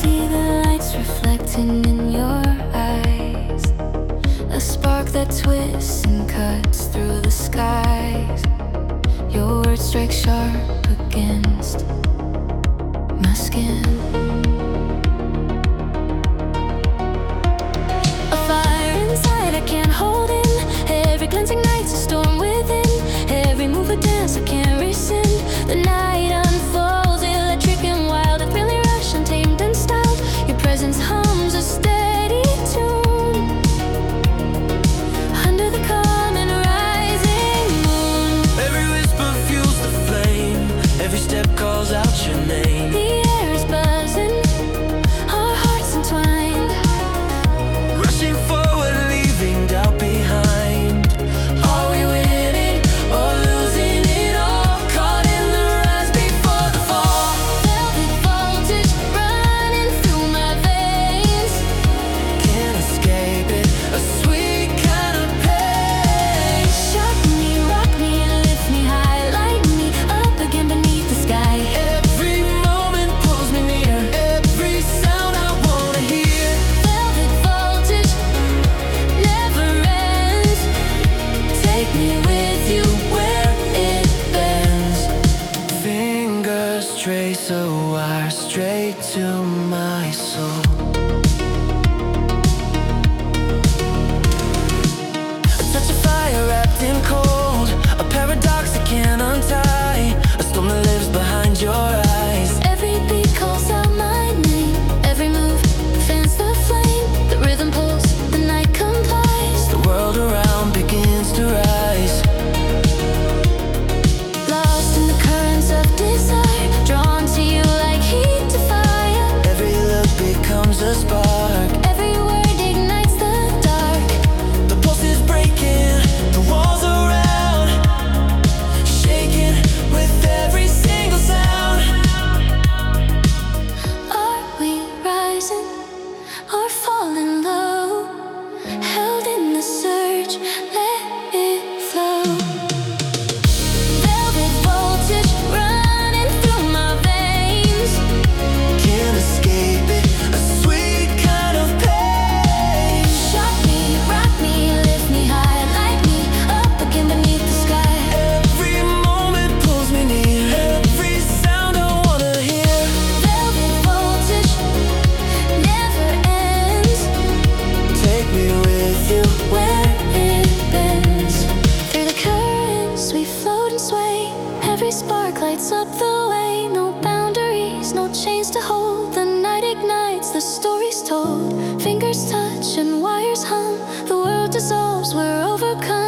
see the lights reflecting in your eyes, a spark that twists and cuts through the skies. Your words strike sharp against my skin. A fire inside I can't hold in. Every glance ignites a storm within. Every move a dance I can't rescind. The night unfolds, electric and wild. I feel it rush, untamed and styled. Your presence hums a steady tune under the calm and rising moon. Every whisper fuels the flame. Every step calls out your name. The air is buzzing, our hearts entwined, Rushing forward, leaving doubt behind. Are we winning or losing it all? Caught in the rise before the fall. velvet voltage running through my veins. Can't escape it, a sweet kind of pain. Shock me, rock me, lift me high, light me up again beneath the sky. Every moment pulls me near. Every sound I wanna hear. Velvet voltage never ends. Take me with you where it bends. Fingers trace a wire straight to my soul. A touch of fire wrapped in cold. A paradox I can't untie. A storm that lives behind your eyes. Every beat calls out my name. Every move fans the flame. The rhythm pulls, the night complies. The world around begins to rise. Lost in the currents of desire, drawn to you like heat to fire. Every look becomes a spark. Every word ignites the dark. The pulse is breaking, the walls around, shaking with every single sound. Are we rising or falling low? Held in the surge, let it flow. Velvet voltage running through my veins. Can't escape it, a sweet kind of pain. Shock me, rock me, lift me high, light me up again beneath the sky. Every moment pulls me near. Every sound I wanna hear. Velvet voltage never ends. Take me with you. Where it bends. Through the currents we float and sway. Every spark lights up the way. No boundaries, no chains to hold. The night ignites, the story's told. Fingers touch and wires hum. The world dissolves, we're overcome.